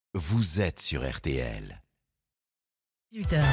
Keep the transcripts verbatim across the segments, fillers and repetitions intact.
Vous êtes sur R T L. dix-huit heures.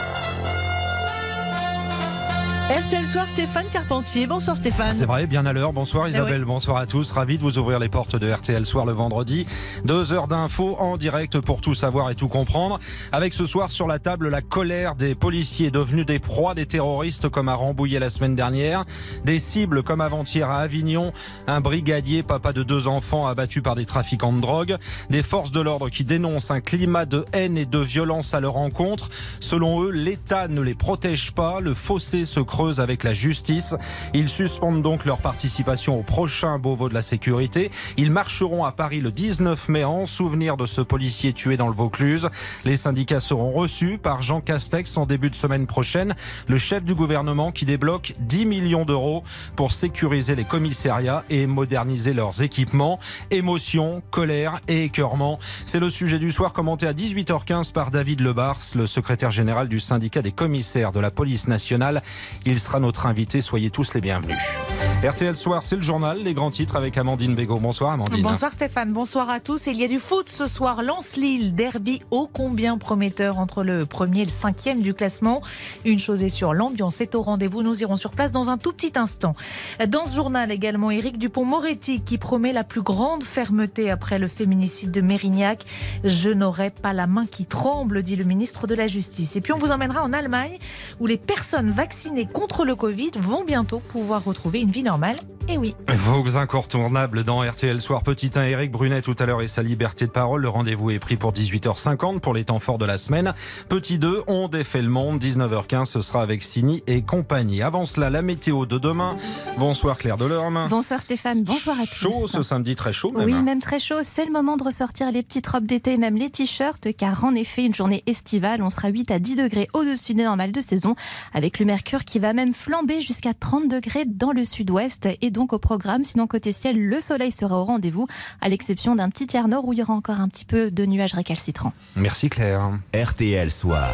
R T L Soir, Stéphane Carpentier. Bonsoir Stéphane. C'est vrai, bien à l'heure. Bonsoir Isabelle, oui. Bonsoir à tous. Ravi de vous ouvrir les portes de R T L Soir le vendredi. Deux heures d'infos en direct pour tout savoir et tout comprendre. Avec ce soir sur la table la colère des policiers devenus des proies des terroristes comme à Rambouillet la semaine dernière. Des cibles comme avant-hier à Avignon. Un brigadier, papa de deux enfants, abattu par des trafiquants de drogue. Des forces de l'ordre qui dénoncent un climat de haine et de violence à leur encontre. Selon eux, l'État ne les protège pas. Le fossé se creuse avec la justice. Ils suspendent donc leur participation au prochain Beauvau de la sécurité. Ils marcheront à Paris le dix-neuf mai en souvenir de ce policier tué dans le Vaucluse. Les syndicats seront reçus par Jean Castex en début de semaine prochaine, le chef du gouvernement qui débloque dix millions d'euros pour sécuriser les commissariats et moderniser leurs équipements. Émotion, colère et écœurement, c'est le sujet du soir commenté à dix-huit heures quinze par David Lebars, le secrétaire général du syndicat des commissaires de la police nationale. Il sera notre invité, soyez tous les bienvenus. R T L Soir, c'est le journal, les grands titres avec Amandine Bégaud. Bonsoir Amandine. Bonsoir Stéphane, bonsoir à tous. Il y a du foot ce soir, Lens-Lille, derby ô combien prometteur entre le premier et le cinquième du classement. Une chose est sûre, l'ambiance est au rendez-vous, nous irons sur place dans un tout petit instant. Dans ce journal également, Éric Dupond-Moretti qui promet la plus grande fermeté après le féminicide de Mérignac. Je n'aurai pas la main qui tremble, dit le ministre de la Justice. Et puis on vous emmènera en Allemagne où les personnes vaccinées contre le Covid vont bientôt pouvoir retrouver une vie normale. Et oui. Vos incontournables dans R T L Soir. Petit un, Éric Brunet tout à l'heure et sa liberté de parole. Le rendez-vous est pris pour dix-huit heures cinquante pour les temps forts de la semaine. Petit deux, on défait le monde. dix-neuf heures quinze, ce sera avec Sini et compagnie. Avant cela, la météo de demain. Bonsoir Claire Delorme. Bonsoir Stéphane, bonsoir à tous. Chaud ce samedi, très chaud même. Oui, même très chaud. C'est le moment de ressortir les petites robes d'été, même les t-shirts, car en effet, une journée estivale, on sera huit à dix degrés au-dessus des normales de saison, avec le mercure qui va même flamber jusqu'à trente degrés dans le sud-ouest. Et donc au programme, sinon côté ciel, le soleil sera au rendez-vous, à l'exception d'un petit tiers nord où il y aura encore un petit peu de nuages récalcitrants. Merci Claire. R T L Soir.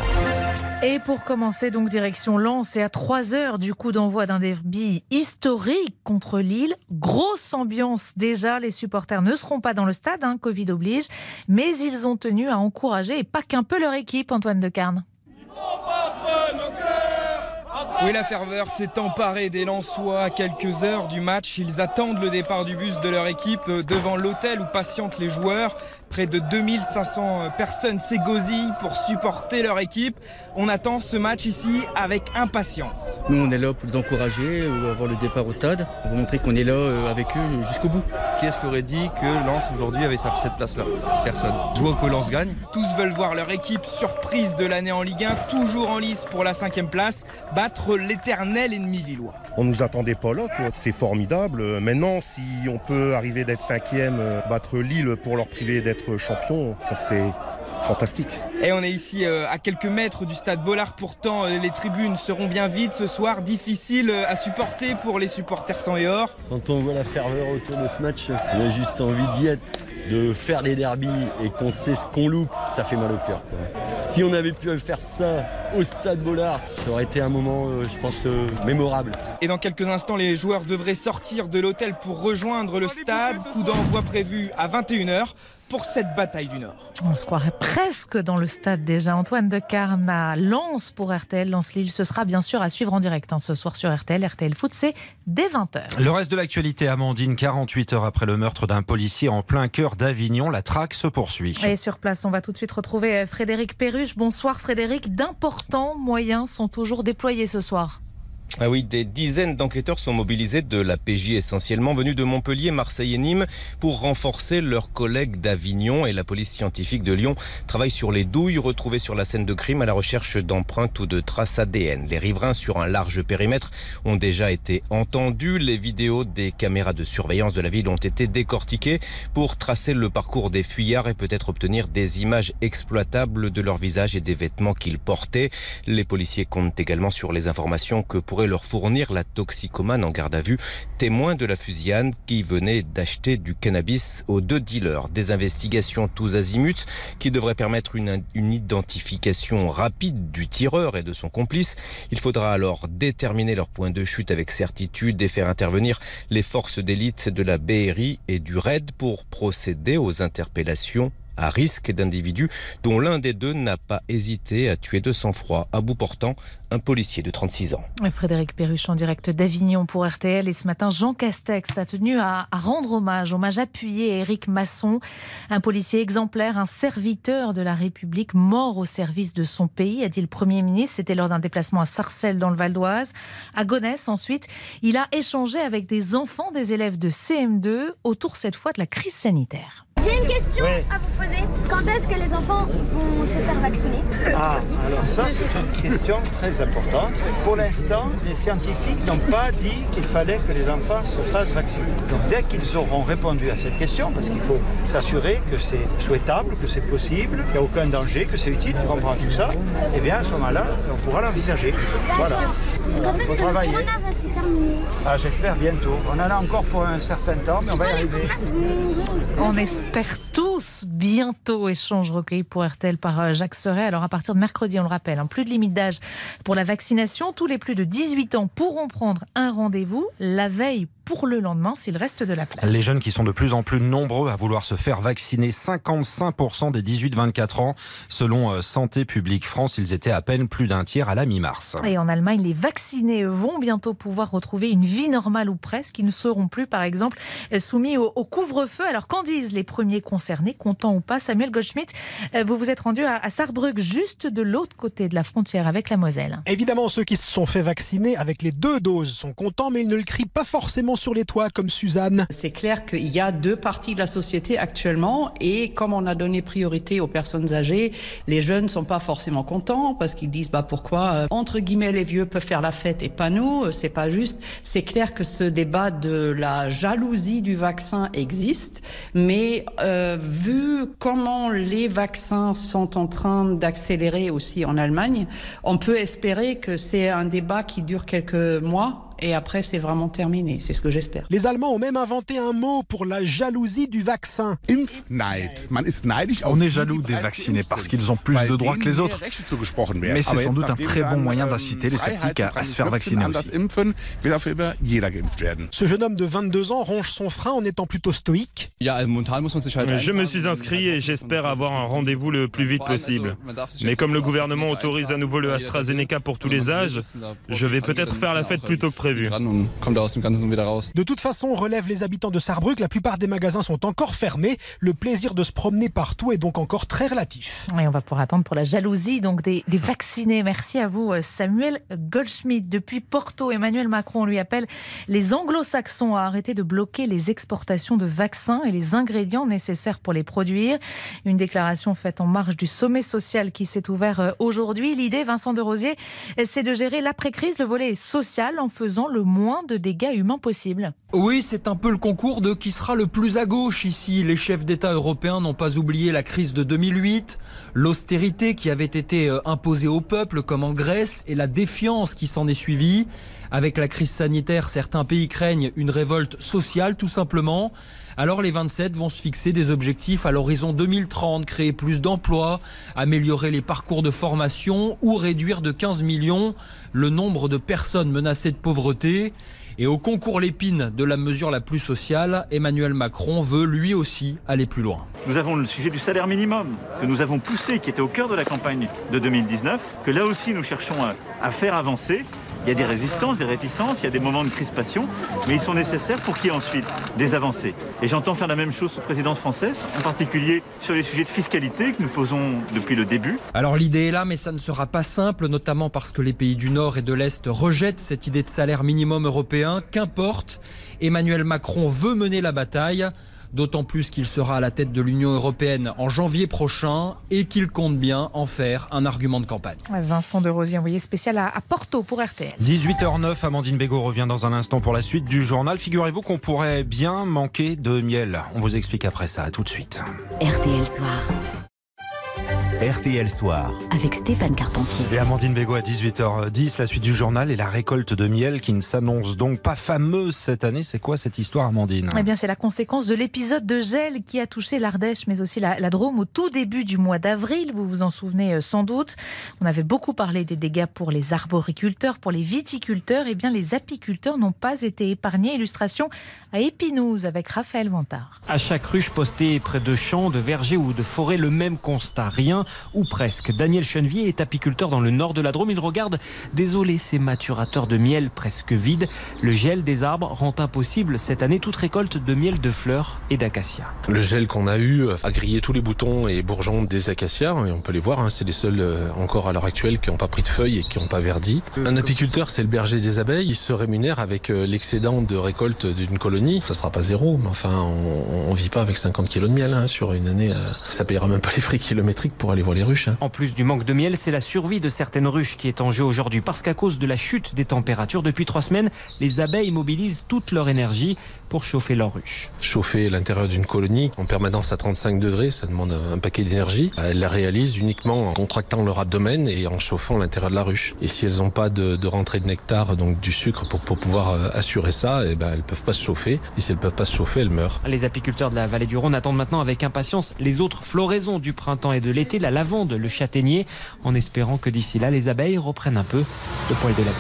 Et pour commencer, donc direction Lens, et à trois heures du coup d'envoi d'un derby historique contre Lille. Grosse ambiance déjà, les supporters ne seront pas dans le stade, hein, Covid oblige, mais ils ont tenu à encourager, et pas qu'un peu leur équipe, Antoine Decarne. Oui, la ferveur s'est emparée des Lensois à quelques heures du match. Ils attendent le départ du bus de leur équipe devant l'hôtel où patientent les joueurs. Près de deux mille cinq cents personnes s'égosillent pour supporter leur équipe. On attend ce match ici avec impatience. Nous, on est là pour les encourager avant le départ au stade. On va montrer qu'on est là avec eux jusqu'au bout. Qui est-ce qui aurait dit que Lens aujourd'hui avait cette place-là? Personne. Je vois que Lens gagne. Tous veulent voir leur équipe surprise de l'année en Ligue un, toujours en lice pour la cinquième place, battre l'éternel ennemi lillois. On ne nous attendait pas là, quoi. C'est formidable. Maintenant, si on peut arriver d'être cinquième, battre Lille pour leur priver d'être champion, ça serait fantastique. Et on est ici euh, à quelques mètres du stade Bollard. Pourtant, euh, les tribunes seront bien vides ce soir. Difficile euh, à supporter pour les supporters sang et or. Quand on voit la ferveur autour de ce match, on a juste envie d'y être, de faire des derbys et qu'on sait ce qu'on loupe, ça fait mal au cœur, quoi. Si on avait pu faire ça au stade Bollard, ça aurait été un moment, euh, je pense, euh, mémorable. Et dans quelques instants, les joueurs devraient sortir de l'hôtel pour rejoindre le stade. Coup d'envoi prévu à vingt et une heures pour cette bataille du Nord. On se croirait presque dans le stade déjà. Antoine Decarne à Lens pour R T L. Lens-Lille, ce sera bien sûr à suivre en direct hein, ce soir sur R T L. R T L Foot, c'est dès vingt heures. Le reste de l'actualité, Amandine, quarante-huit heures après le meurtre d'un policier en plein cœur d'Avignon, la traque se poursuit. Et sur place, on va tout de suite retrouver Frédéric Perruche. Bonsoir Frédéric. D'importants moyens sont toujours déployés ce soir. Ah oui, des dizaines d'enquêteurs sont mobilisés de la P J essentiellement venus de Montpellier, Marseille et Nîmes pour renforcer leurs collègues d'Avignon, et la police scientifique de Lyon travaille sur les douilles retrouvées sur la scène de crime à la recherche d'empreintes ou de traces A D N. Les riverains sur un large périmètre ont déjà été entendus. Les vidéos des caméras de surveillance de la ville ont été décortiquées pour tracer le parcours des fuyards et peut-être obtenir des images exploitables de leur visage et des vêtements qu'ils portaient. Les policiers comptent également sur les informations que pourrait leur fournir la toxicomane en garde à vue, témoin de la fusillade qui venait d'acheter du cannabis aux deux dealers. Des investigations tous azimuts qui devraient permettre une, une identification rapide du tireur et de son complice. Il faudra alors déterminer leur point de chute avec certitude et faire intervenir les forces d'élite de la B R I et du R A I D pour procéder aux interpellations à risque d'individus dont l'un des deux n'a pas hésité à tuer de sang-froid, à bout portant un policier de trente-six ans. Frédéric Perruche en direct d'Avignon pour R T L. Et ce matin, Jean Castex a tenu à, à rendre hommage, hommage appuyé à Éric Masson, un policier exemplaire, un serviteur de la République, mort au service de son pays, a dit le Premier ministre. C'était lors d'un déplacement à Sarcelles dans le Val d'Oise. À Gonesse, ensuite, il a échangé avec des enfants, des élèves de C M deux, autour cette fois de la crise sanitaire. J'ai une question oui. à vous poser. Quand est-ce que les enfants vont se faire vacciner ? Ah, alors ça c'est une question très importante. Pour l'instant, les scientifiques n'ont pas dit qu'il fallait que les enfants se fassent vacciner. Donc dès qu'ils auront répondu à cette question, parce qu'il faut s'assurer que c'est souhaitable, que c'est possible, qu'il n'y a aucun danger, que c'est utile, tu comprends tout ça, eh bien à ce moment-là, on pourra l'envisager. Voilà. Quand est-ce que le corona va se terminer ? Ah, j'espère bientôt. On en a encore pour un certain temps, mais on va y arriver. On espère tous bientôt. Échange recueilli pour R T L par Jacques Serret. Alors à partir de mercredi, on le rappelle, hein, plus de limite d'âge pour la vaccination. Tous les plus de dix-huit ans pourront prendre un rendez-vous la veille pour le lendemain s'il reste de la place. Les jeunes qui sont de plus en plus nombreux à vouloir se faire vacciner, cinquante-cinq pour cent des dix-huit vingt-quatre ans. Selon Santé publique France, ils étaient à peine plus d'un tiers à la mi-mars. Et en Allemagne, les vaccinés vont bientôt pouvoir retrouver une vie normale ou presque. Ils ne seront plus, par exemple, soumis au, au couvre-feu. Alors qu'en disent les premiers concernés, contents ou pas? Samuel Goldschmidt, vous vous êtes rendu à, à Saarbrück, juste de l'autre côté de la frontière avec la Moselle. Évidemment, ceux qui se sont fait vacciner avec les deux doses sont contents, mais ils ne le crient pas forcément sur les toits comme Suzanne. C'est clair qu'il y a deux parties de la société actuellement et comme on a donné priorité aux personnes âgées, les jeunes ne sont pas forcément contents parce qu'ils disent bah pourquoi euh, entre guillemets les vieux peuvent faire la fête et pas nous, c'est pas juste. C'est clair que ce débat de la jalousie du vaccin existe, mais euh, vu comment les vaccins sont en train d'accélérer aussi en Allemagne, on peut espérer que c'est un débat qui dure quelques mois. Et après, c'est vraiment terminé. C'est ce que j'espère. Les Allemands ont même inventé un mot pour la jalousie du vaccin. On est jaloux des vaccinés parce qu'ils ont plus de droits que les autres. Mais c'est sans doute un très bon moyen d'inciter les sceptiques à, à se faire vacciner aussi. Ce jeune homme de vingt-deux ans ronge son frein en étant plutôt stoïque. Je me suis inscrit et j'espère avoir un rendez-vous le plus vite possible. Mais comme le gouvernement autorise à nouveau le AstraZeneca pour tous les âges, je vais peut-être faire la fête plus tôt que prévu. De toute façon, relèvent les habitants de Saarbrück, la plupart des magasins sont encore fermés. Le plaisir de se promener partout est donc encore très relatif. Et on va pouvoir attendre pour la jalousie donc des, des vaccinés. Merci à vous Samuel Goldschmidt. Depuis Porto, Emmanuel Macron lui appelle les anglo-saxons à arrêter de bloquer les exportations de vaccins et les ingrédients nécessaires pour les produire. Une déclaration faite en marge du sommet social qui s'est ouvert aujourd'hui. L'idée, Vincent de Rosier, c'est de gérer l'après-crise, le volet social, en faisant le moins de dégâts humains possible. Oui, c'est un peu le concours de qui sera le plus à gauche ici. Les chefs d'État européens n'ont pas oublié la crise de deux mille huit, l'austérité qui avait été imposée au peuple comme en Grèce et la défiance qui s'en est suivie. Avec la crise sanitaire, certains pays craignent une révolte sociale tout simplement. Alors les vingt-sept vont se fixer des objectifs à l'horizon deux mille trente, créer plus d'emplois, améliorer les parcours de formation ou réduire de quinze millions le nombre de personnes menacées de pauvreté. Et au concours l'épine de la mesure la plus sociale, Emmanuel Macron veut lui aussi aller plus loin. Nous avons le sujet du salaire minimum que nous avons poussé, qui était au cœur de la campagne de deux mille dix-neuf, que là aussi nous cherchons à, à faire avancer. Il y a des résistances, des réticences, il y a des moments de crispation, mais ils sont nécessaires pour qu'il y ait ensuite des avancées. Et j'entends faire la même chose sous présidence française, en particulier sur les sujets de fiscalité que nous posons depuis le début. Alors l'idée est là, mais ça ne sera pas simple, notamment parce que les pays du Nord et de l'Est rejettent cette idée de salaire minimum européen. Qu'importe, Emmanuel Macron veut mener la bataille. D'autant plus qu'il sera à la tête de l'Union européenne en janvier prochain et qu'il compte bien en faire un argument de campagne. Vincent de Rosier, envoyé spécial à Porto pour R T L. dix-huit heures neuf, Amandine Bégaud revient dans un instant pour la suite du journal. Figurez-vous qu'on pourrait bien manquer de miel. On vous explique après ça, à tout de suite. R T L Soir. R T L Soir. Avec Stéphane Carpentier. Et Amandine Bégaud à dix-huit heures dix, la suite du journal et la récolte de miel qui ne s'annonce donc pas fameuse cette année. C'est quoi cette histoire, Amandine ? Eh bien, c'est la conséquence de l'épisode de gel qui a touché l'Ardèche, mais aussi la, la Drôme au tout début du mois d'avril. Vous vous en souvenez sans doute. On avait beaucoup parlé des dégâts pour les arboriculteurs, pour les viticulteurs. Eh bien, les apiculteurs n'ont pas été épargnés. Illustration à Épinouse avec Raphaël Vantard. À chaque ruche postée près de champs, de vergers ou de forêts, le même constat. Rien ou presque. Daniel Chenevier est apiculteur dans le nord de la Drôme. Il regarde désolé ces maturateurs de miel presque vides. Le gel des arbres rend impossible cette année toute récolte de miel de fleurs et d'acacia. Le gel qu'on a eu a grillé tous les boutons et bourgeons des acacias. Et on peut les voir, hein, c'est les seuls encore à l'heure actuelle qui n'ont pas pris de feuilles et qui n'ont pas verdi. Un apiculteur, c'est le berger des abeilles. Il se rémunère avec l'excédent de récolte d'une colonie. Ça sera pas zéro, mais enfin, on ne vit pas avec cinquante kilos de miel hein, sur une année. Ça payera même pas les frais kilométriques pour aller voir les ruches. Hein. En plus du manque de miel, c'est la survie de certaines ruches qui est en jeu aujourd'hui. Parce qu'à cause de la chute des températures, depuis trois semaines, les abeilles mobilisent toute leur énergie pour chauffer leur ruche. Chauffer l'intérieur d'une colonie en permanence à trente-cinq degrés, ça demande un paquet d'énergie. Elles la réalisent uniquement en contractant leur abdomen et en chauffant l'intérieur de la ruche. Et si elles n'ont pas de, de rentrée de nectar, donc du sucre pour, pour pouvoir assurer ça, eh ben, elles ne peuvent pas se chauffer. Et si elles ne peuvent pas se chauffer, elles meurent. Les apiculteurs de la vallée du Rhône attendent maintenant avec impatience les autres floraisons du printemps et de l'été, la lavande, le châtaignier, en espérant que d'ici là, les abeilles reprennent un peu le poil de la bête.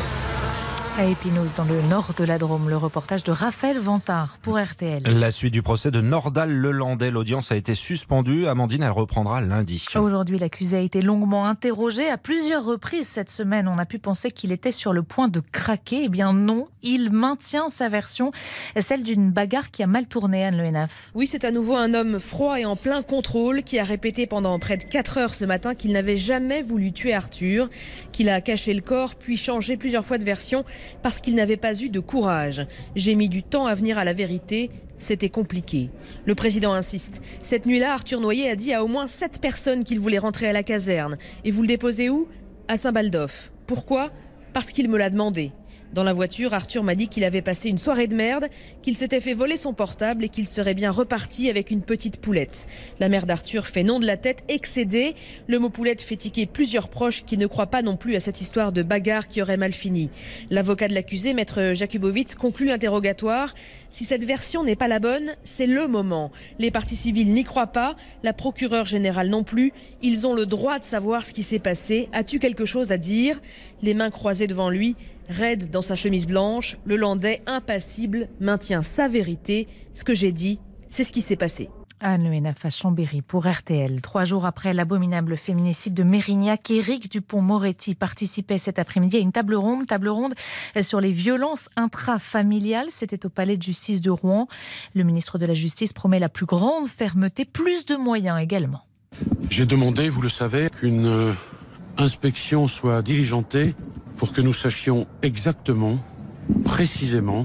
À Épinouse, dans le nord de la Drôme, le reportage de Raphaël Vantard pour R T L. La suite du procès de Nordal-Lelandais. L'audience a été suspendue. Amandine, elle reprendra lundi. Aujourd'hui, l'accusé a été longuement interrogé à plusieurs reprises cette semaine. On a pu penser qu'il était sur le point de craquer. Eh bien non, il maintient sa version, celle d'une bagarre qui a mal tourné, Anne Le Hénaff. Oui, c'est à nouveau un homme froid et en plein contrôle qui a répété pendant près de quatre heures ce matin qu'il n'avait jamais voulu tuer Arthur, qu'il a caché le corps puis changé plusieurs fois de version parce qu'il n'avait pas eu de courage. J'ai mis du temps à venir à la vérité, c'était compliqué. Le président insiste. Cette nuit-là, Arthur Noyer a dit à au moins sept personnes qu'il voulait rentrer à la caserne. Et vous le déposez où ? À Saint-Baldoff. Pourquoi ? Parce qu'il me l'a demandé. Dans la voiture, Arthur m'a dit qu'il avait passé une soirée de merde, qu'il s'était fait voler son portable et qu'il serait bien reparti avec une petite poulette. La mère d'Arthur fait non de la tête, excédée. Le mot poulette fait tiquer plusieurs proches qui ne croient pas non plus à cette histoire de bagarre qui aurait mal fini. L'avocat de l'accusé, maître Jakubowicz, conclut l'interrogatoire. Si cette version n'est pas la bonne, c'est le moment. Les parties civiles n'y croient pas, la procureure générale non plus. Ils ont le droit de savoir ce qui s'est passé. As-tu quelque chose à dire ? Les mains croisées devant lui, raide dans sa chemise blanche, le Landais, impassible, maintient sa vérité. Ce que j'ai dit, c'est ce qui s'est passé. Anne Le Hénaff à Chambéry pour R T L. Trois jours après l'abominable féminicide de Mérignac, Éric Dupond-Moretti participait cet après-midi à une table ronde, table ronde sur les violences intrafamiliales. C'était au palais de justice de Rouen. Le ministre de la Justice promet la plus grande fermeté, plus de moyens également. J'ai demandé, vous le savez, qu'une euh, inspection soit diligentée pour que nous sachions exactement, précisément,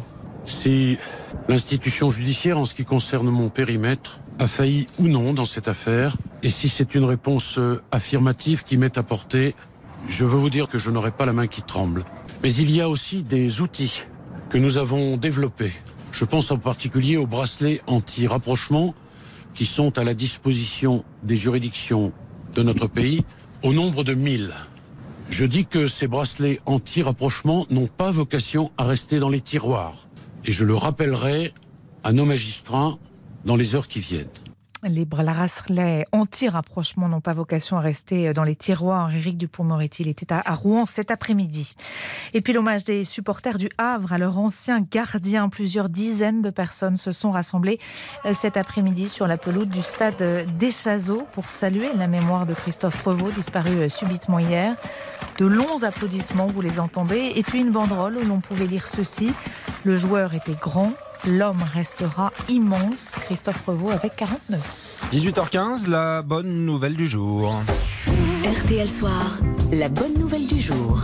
si l'institution judiciaire, en ce qui concerne mon périmètre, a failli ou non dans cette affaire. Et si c'est une réponse affirmative qui m'est apportée, je veux vous dire que je n'aurai pas la main qui tremble. Mais il y a aussi des outils que nous avons développés. Je pense en particulier aux bracelets anti-rapprochement qui sont à la disposition des juridictions de notre pays au nombre de mille. Je dis que ces bracelets anti-rapprochement n'ont pas vocation à rester dans les tiroirs. Et je le rappellerai à nos magistrats dans les heures qui viennent. Les bracelets anti-rapprochement n'ont pas vocation à rester dans les tiroirs. Éric Dupond-Moretti, il était à Rouen cet après-midi. Et puis l'hommage des supporters du Havre à leur ancien gardien. Plusieurs dizaines de personnes se sont rassemblées cet après-midi sur la pelouse du stade d'Échazeau pour saluer la mémoire de Christophe Revaux, disparu subitement hier. De longs applaudissements, vous les entendez. Et puis une banderole où l'on pouvait lire ceci. Le joueur était grand. L'homme restera immense. Christophe Revaux avec quarante-neuf ans. dix-huit heures quinze, la bonne nouvelle du jour. R T L Soir, la bonne nouvelle du jour.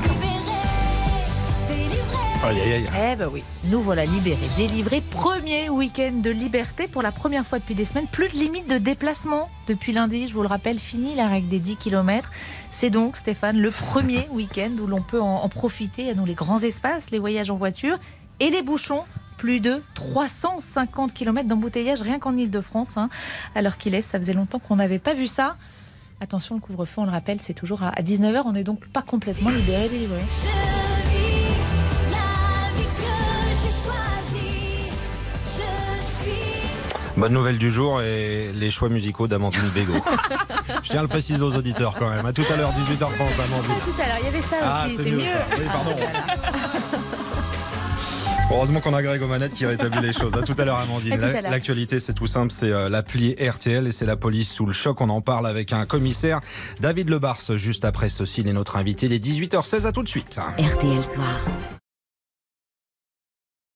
Aïe, aïe, aïe. Eh ben oui, nous voilà libérés, délivrés. Premier week-end de liberté pour la première fois depuis des semaines. Plus de limite de déplacement depuis lundi, je vous le rappelle, fini la règle des dix kilomètres. C'est donc, Stéphane, le premier week-end où l'on peut en, en profiter. À nous les grands espaces, les voyages en voiture et les bouchons. Plus de trois cent cinquante kilomètres d'embouteillage rien qu'en Ile-de-France. Hein. Alors qu'il est, ça faisait longtemps qu'on n'avait pas vu ça. Attention, le couvre-feu, on le rappelle, c'est toujours à dix-neuf heures. On n'est donc pas complètement libéré des livrets. Bonne nouvelle du jour et les choix musicaux d'Amandine Bégaud. Je tiens à le préciser aux auditeurs quand même. À tout à l'heure, dix-huit heures trente, Amandine. À tout à l'heure, il y avait ça ah, aussi, c'est, c'est mieux. mieux. Ça. Oui, pardon. Heureusement qu'on a Greg aux manettes qui rétablit les choses. À tout à l'heure, Amandine. À tout à l'heure. L'actualité, c'est tout simple, c'est euh, l'appli R T L et c'est la police sous le choc. On en parle avec un commissaire, David Lebars. Juste après ceci, il est notre invité. Il est dix-huit heures seize. À tout de suite. R T L Soir.